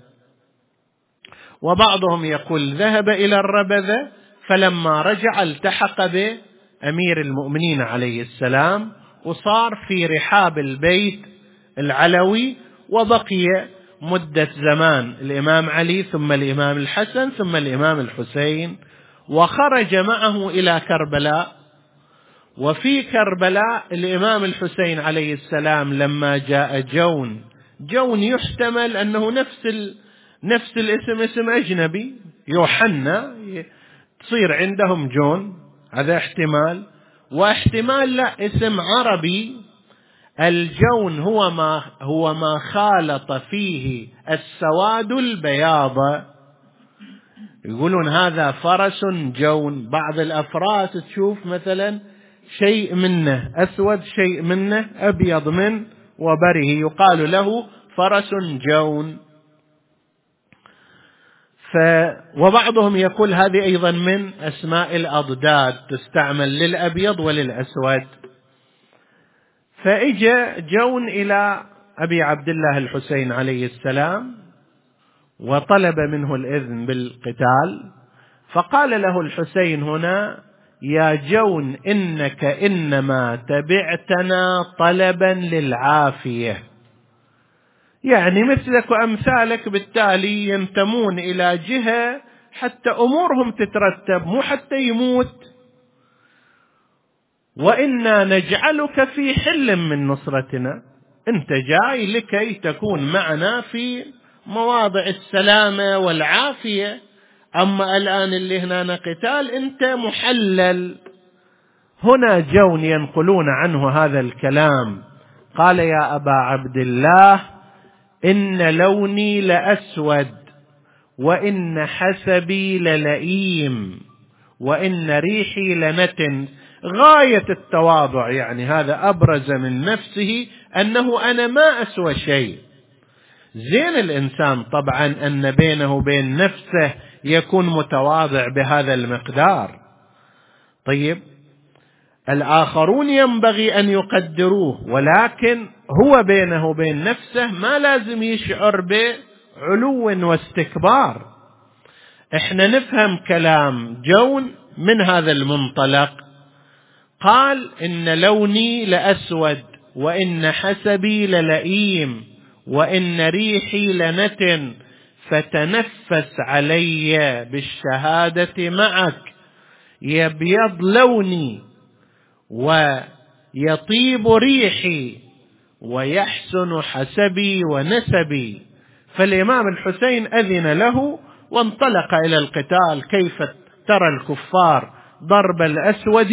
S1: وبعضهم يقول ذهب إلى الربذة، فلما رجع التحق بأمير المؤمنين عليه السلام وصار في رحاب البيت العلوي، وبقي مدة زمان الإمام علي ثم الإمام الحسن ثم الإمام الحسين، وخرج معه إلى كربلاء. وفي كربلاء الإمام الحسين عليه السلام لما جاء جون جون يحتمل أنه نفس ال... نفس الاسم، اسم أجنبي يوحنا، تصير عندهم جون، هذا احتمال. واحتمال لا، اسم عربي. الجون هو ما هو ما خالط فيه السواد البياض، يقولون هذا فرس جون. بعض الأفراس تشوف مثلا شيء منه أسود شيء منه أبيض من وبره، يقال له فرس جون. ف وبعضهم يقول هذه أيضا من أسماء الأضداد، تستعمل للأبيض وللأسود. فإجا جون إلى أبي عبد الله الحسين عليه السلام وطلب منه الإذن بالقتال، فقال له الحسين هنا: يا جون إنك إنما تبعتنا طلبا للعافية، يعني مثلك وأمثالك بالتالي ينتمون إلى جهة حتى أمورهم تترتب، مو حتى يموت، وإنا نجعلك في حل من نصرتنا، أنت جاي لكي تكون معنا في مواضع السلامة والعافية، أما الآن اللي هنا قتال أنت محلل. هنا جون ينقلون عنه هذا الكلام، قال: يا أبا عبد الله إن لوني لأسود، وإن حسبي للئيم، وإن ريحي لنتن. غاية التواضع، يعني هذا أبرز من نفسه أنه أنا ما أسوى شيء. زين الإنسان طبعا أن بينه وبين نفسه يكون متواضع بهذا المقدار. طيب الآخرون ينبغي أن يقدروه، ولكن هو بينه وبين نفسه ما لازم يشعر بعلو واستكبار. احنا نفهم كلام جون من هذا المنطلق. قال: إن لوني لأسود، وإن حسبي للئيم، وإن ريحي لنتن، فتنفس علي بالشهادة معك، يبيض لوني ويطيب ريحي ويحسن حسبي ونسبي. فالإمام الحسين أذن له وانطلق إلى القتال. كيف ترى الكفار ضرب الأسود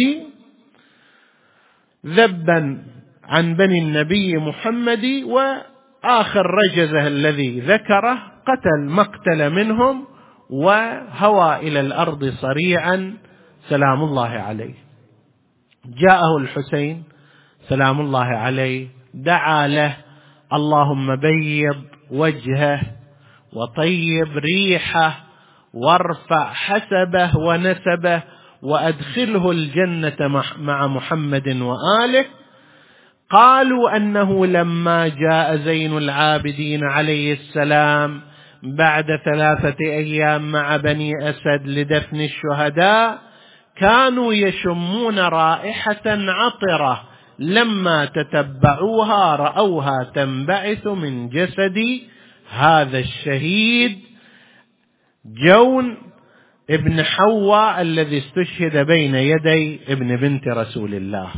S1: ذبا عن بني النبي محمد، وآخر رجزه الذي ذكره قتل مقتل منهم وهوى إلى الأرض صريعا سلام الله عليه. جاءه الحسين سلام الله عليه، دعا له: اللهم بيض وجهه وطيب ريحه وارفع حسبه ونسبه وأدخله الجنة مع محمد وآله. قالوا أنه لما جاء زين العابدين عليه السلام بعد ثلاثة أيام مع بني أسد لدفن الشهداء، كانوا يشمون رائحة عطرة، لما تتبعوها رأوها تنبعث من جسد هذا الشهيد جون ابن حواء الذي استشهد بين يدي ابن بنت رسول الله.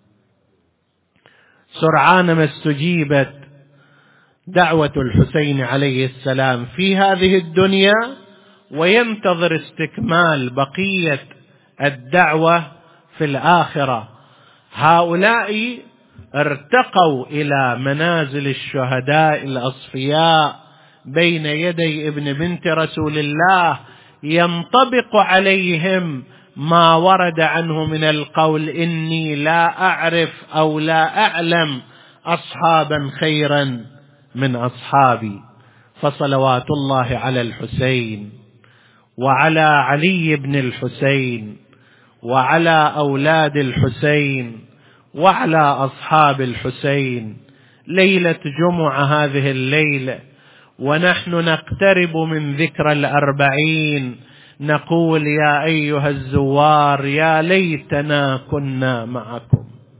S1: سرعان ما استجيبت دعوة الحسين عليه السلام في هذه الدنيا، وينتظر استكمال بقية الدعوة في الآخرة. هؤلاء ارتقوا إلى منازل الشهداء الأصفياء بين يدي ابن بنت رسول الله، ينطبق عليهم ما ورد عنه من القول: إني لا أعرف أو لا أعلم أصحابا خيرا من أصحابي. فصلوات الله على الحسين وعلى علي بن الحسين وعلى أولاد الحسين وعلى أصحاب الحسين. ليلة جمعة هذه الليلة، ونحن نقترب من ذكرى الأربعين، نقول: يا أيها الزوار يا ليتنا كنا معكم.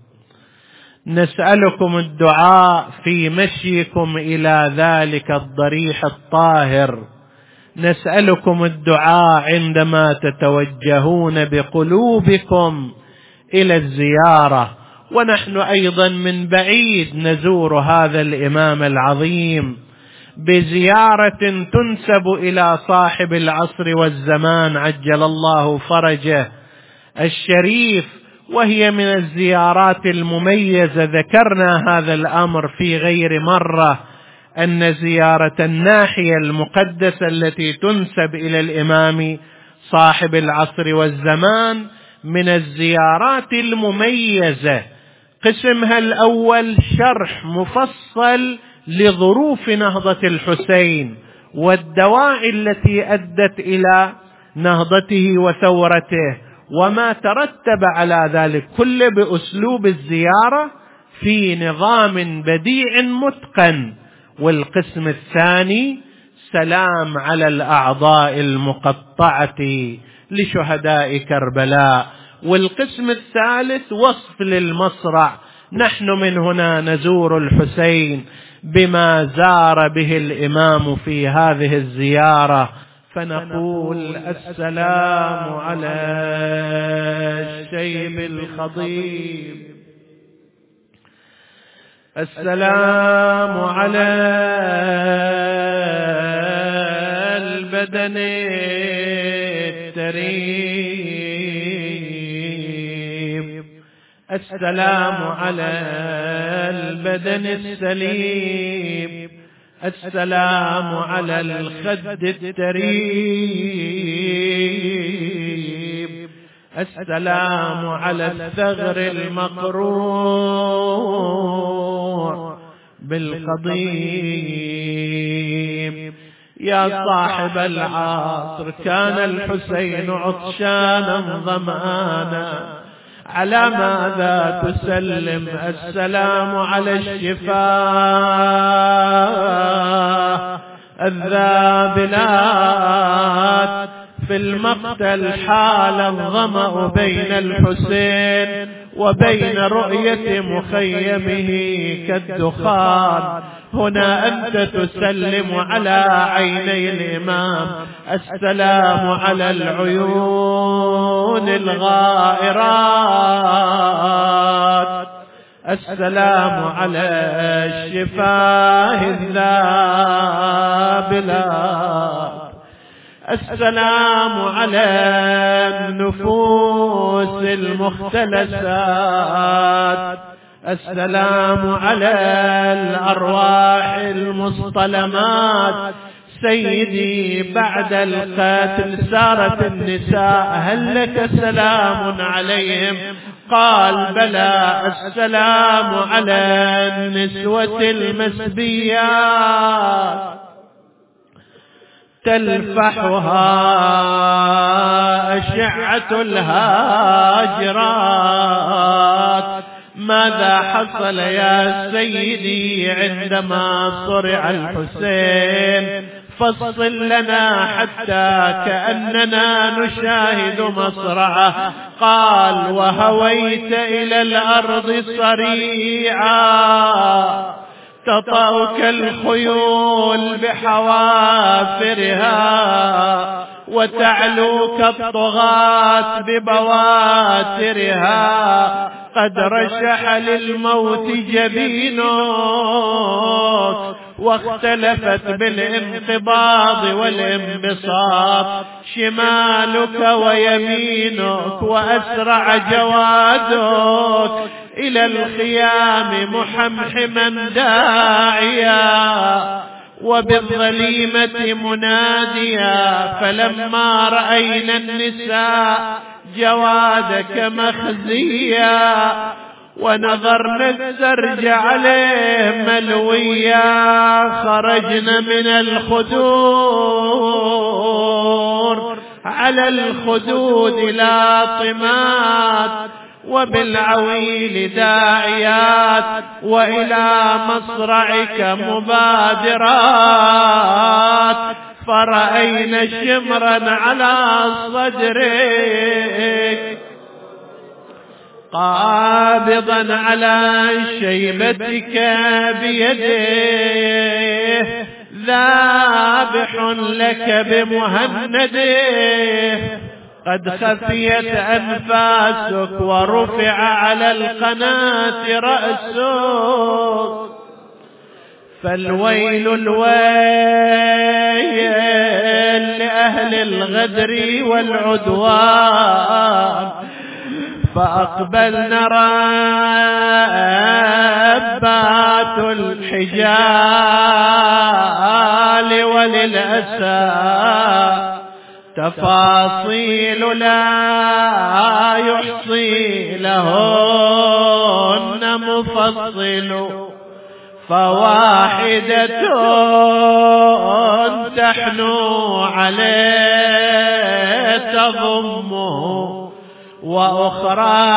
S1: نسألكم الدعاء في مشيكم إلى ذلك الضريح الطاهر، نسألكم الدعاء عندما تتوجهون بقلوبكم إلى الزيارة، ونحن أيضا من بعيد نزور هذا الإمام العظيم بزيارة تنسب إلى صاحب العصر والزمان عجل الله فرجه الشريف، وهي من الزيارات المميزة. ذكرنا هذا الأمر في غير مرة، أن زيارة الناحية المقدسة التي تنسب إلى الإمام صاحب العصر والزمان من الزيارات المميزة. قسمها الأول شرح مفصل لظروف نهضة الحسين والدواعي التي أدت إلى نهضته وثورته وما ترتب على ذلك، كل بأسلوب الزيارة في نظام بديع متقن. والقسم الثاني سلام على الأعضاء المقطعة لشهداء كربلاء. والقسم الثالث وصف للمصرع. نحن من هنا نزور الحسين بما زار به الإمام في هذه الزيارة، فنقول: السلام على الشيب الخضيب، السلام على البدن التريب، السلام على البدن السليم، السلام على الخد التريب، السلام على الثغر المقروع بالقضيب. يا صاحب العصر كان الحسين عطشانا ظمآنا، على ماذا تسلم؟ السلام على الشفاه الذابلات، في المقتل حال الظمأ بين الحسين وبين رؤية مخيمه كالدخان. هنا أنت تسلم على عيني الإمام، السلام على العيون الغائرات، السلام على الشفاه الذابلات، السلام على النفوس المختلسات، السلام على الأرواح المصطلمات. سيدي بعد القتل سارت النساء هل لك سلام عليهم؟ قال بلى، السلام على النسوة المسبيات تلفحها أشعة الهاجرات. ماذا حصل يا سيدي عندما صرع الحسين؟ فصل لنا حتى كأننا نشاهد مصرعه. قال وهويت إلى الأرض صريعا تطأك الخيول بحوافرها وتعلوك الطغاة ببواترها. قد رشح للموت جبينك واختلفت بالانقباض والانبساط شمالك ويمينك، وأسرع جوادك إلى الخيام محمحما داعيا وبالظليمة مناديا. فلما رأينا النساء جوادك مخزيا ونظرنا السرج عليه ملويا، خرجنا من الخدور على الخدود لاطمات وبالعويل داعيات، وإلى مصرعك مبادرات. فرأينا شمرا على صدرك قابضا على شيبتك بيده، ذابح لك بمهنده. قد خفيت أنفاسك ورفع على القناة رأسك. فالويل الويل لأهل الغدر والعدوان. فأقبلنا ربات الحجال وللأسى تفاصيل لا يحصي لهن مفصل. فواحدة تحنو عليه تضمه، وأخرى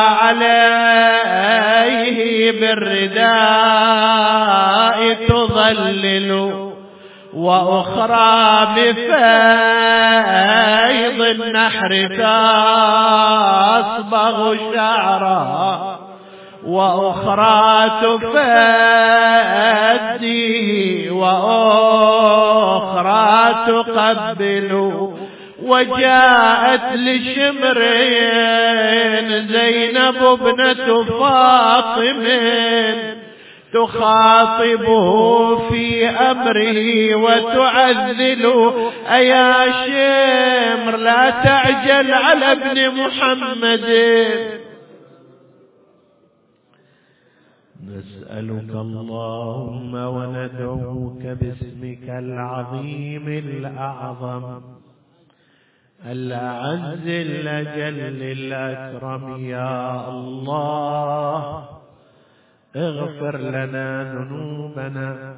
S1: عليه بالرداء تظلل، وأخرى بفيض النحر تصبغ شعرها، وأخرى تفدي، وأخرى تقبل. وجاءت لشمرين زينب ابنة فاطم تخاطبه في أمره وتعذل. أيا شمر لا تعجل على ابن محمد، نسألك اللهم وندعوك باسمك العظيم الأعظم الأعز الأجل الأكرم. يا الله اغفر لنا ذنوبنا،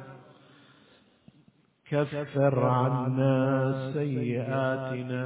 S1: كفر عنا سيئاتنا،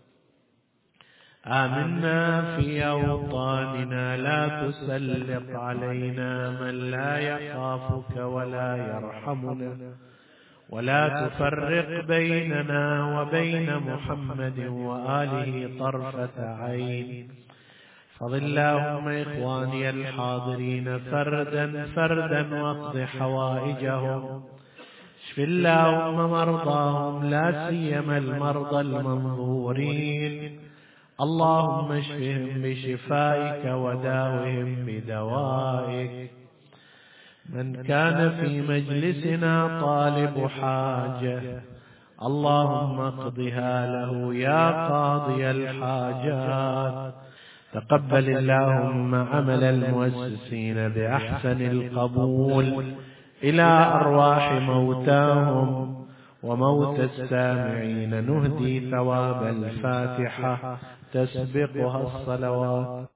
S1: آمنا في أوطاننا، لا تسلط علينا من لا يخافك ولا يرحمنا، ولا تفرق بيننا وبين محمد وآله طرفة عين. فضل اللهم إخواني الحاضرين فردا فردا واقض حوائجهم. اشف اللهم مرضاهم لا سيما المرضى المنظورين. اللهم اشفهم بشفائك وداوهم بدوائك. من كان في مجلسنا طالب حاجة اللهم اقضها له يا قاضي الحاجات. تقبل اللهم عمل المؤسسين بأحسن القبول إلى أرواح موتاهم وموتى السامعين. نهدي ثواب الفاتحة تسبقها الصلوات.